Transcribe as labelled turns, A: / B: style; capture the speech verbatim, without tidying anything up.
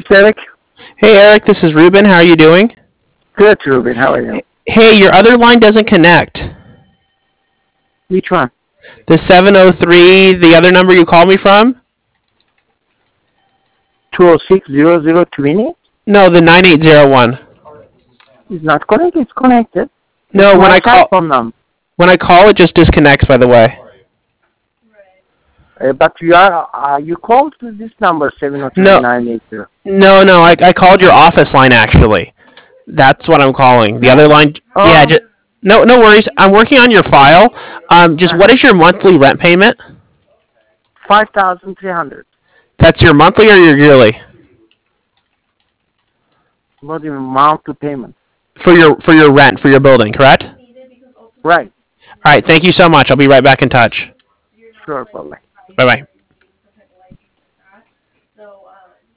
A: Eric?
B: Hey Eric, this is Ruben. How are you doing?
A: Good, Ruben. How are you?
B: Hey, your other line doesn't connect.
A: Which one?
B: The seven oh three, the other number you called me from?
A: two oh six, zero zero twenty?
B: No, the nine eight zero one.
A: It's not connected. It's connected.
B: No,
A: It's
B: when
A: my
B: I call
A: phone number.
B: when I call it just disconnects, by the way.
A: Uh, but you are uh, you called to this number seven zero three
B: No,
A: nine eight zero.
B: no, no. I I called your office line actually. That's what I'm calling. The other line, yeah,
A: Oh.
B: just, no, no worries. I'm working on your file. Um, just what is your monthly rent payment?
A: Five thousand three hundred.
B: That's your monthly or your yearly?
A: What do you amount to payment?
B: For your for your rent for your building, correct?
A: Right.
B: All right. Thank you so much. I'll be right back in touch.
A: Sure, probably.
B: Bye bye.